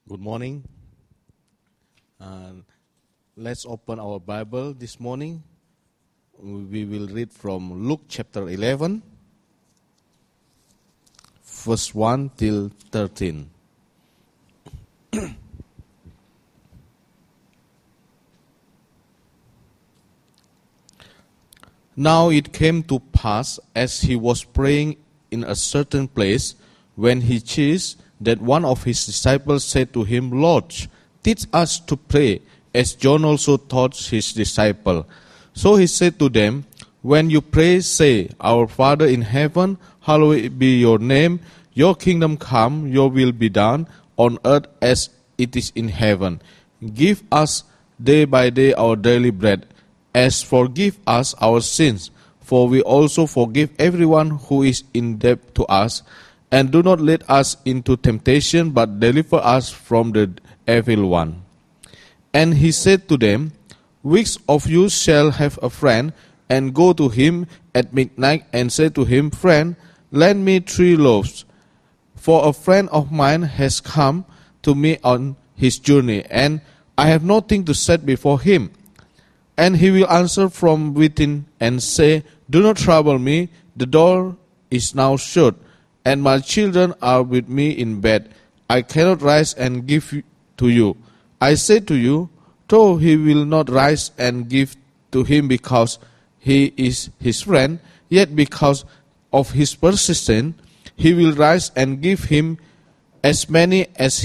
Good morning. Let's open our Bible this morning. We will read from Luke chapter 11, verse 1 till 13. Now it came to pass, as he was praying in a certain place, when he ceased, that one of his disciples said to him, Lord, teach us to pray, as John also taught his disciple. So he said to them, when you pray, say, Our Father in heaven, hallowed be your name. Your kingdom come, your will be done, on earth as it is in heaven. Give us day by day our daily bread, as forgive us our sins, for we also forgive everyone who is in debt to us. And do not let us into temptation, but deliver us from the evil one. And he said to them, Which of you shall have a friend, and go to him at midnight, and say to him, Friend, lend me 3 loaves, for a friend of mine has come to me on his journey, and I have nothing to set before him. And he will answer from within and say, Do not trouble me, the door is now shut, and my children are with me in bed. I cannot rise and give to you. I say to you, though he will not rise and give to him because he is his friend, yet because of his persistence, he will rise and give him as many as